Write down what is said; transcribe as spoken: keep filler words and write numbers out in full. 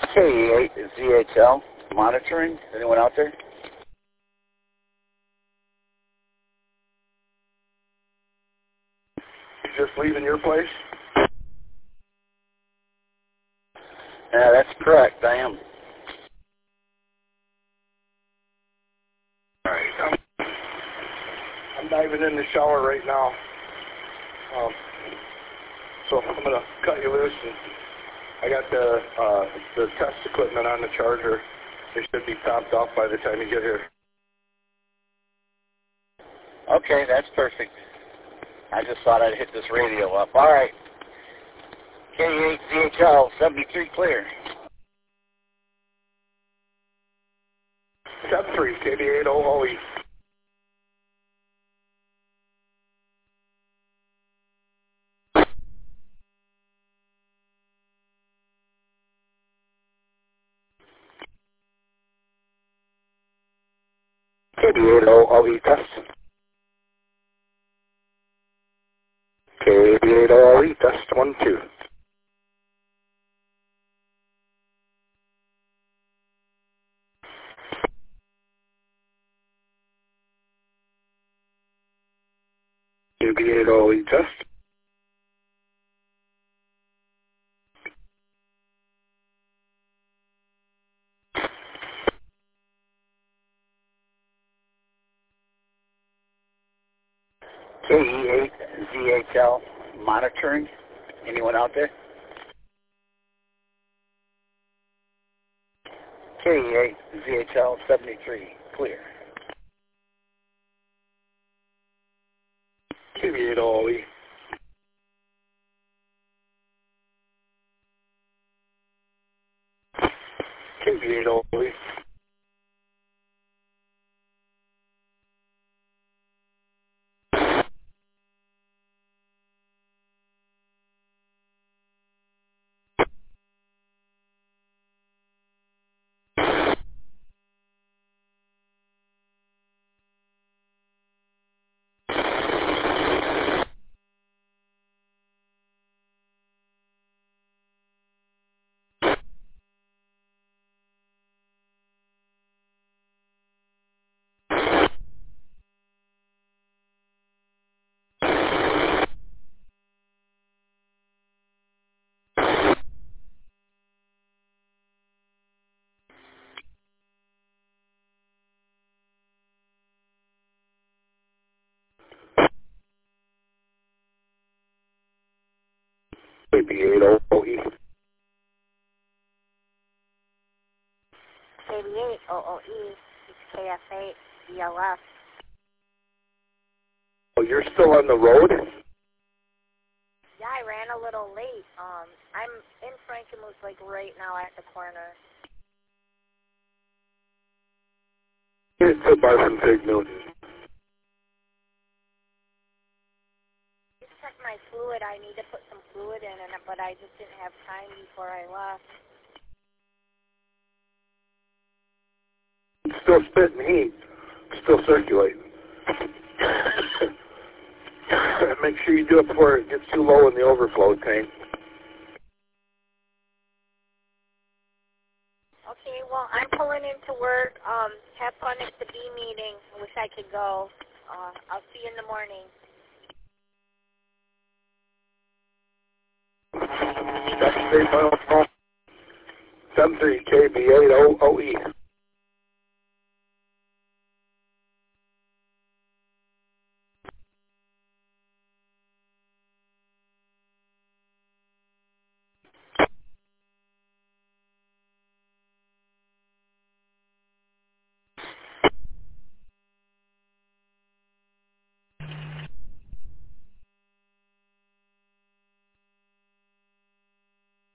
K E eight Z H L monitoring. Anyone out there? You just leaving your place? Yeah, that's correct. I am. All right. I'm, I'm diving in the shower right now. Um, so I'm going to cut you loose. And I got the, uh, the test equipment on the charger. They should be topped off by the time you get here. Okay, that's perfect. I just thought I'd hit this radio up. All right. K E eight Z H L seventy-three clear. Step three, K B eight O O E. K B eight O O E test. K B eight O O E test one two. K B eight O O E test. K E eight Z H L monitoring. Anyone out there? K E eight Z H L seventy-three clear. K B eight O O E. K B eight O O E. K B eight O O E. K B eight O O E, it's K F eight E L F. Oh, you're still on the road? Yeah, I ran a little late. Um, I'm in Frankenmuth, like, right now at the corner. It's a Barson Pig Newton. Just check my fluid. I need to put some fluid in, and but I just didn't have time before I left. It's still spitting heat. Still circulating. Make sure you do it before it gets too low in the overflow tank. Okay, well, I'm pulling into work. Um, have fun at the B meeting. I wish I could go. Uh, I'll see you in the morning. That's seven three K B eight O O E.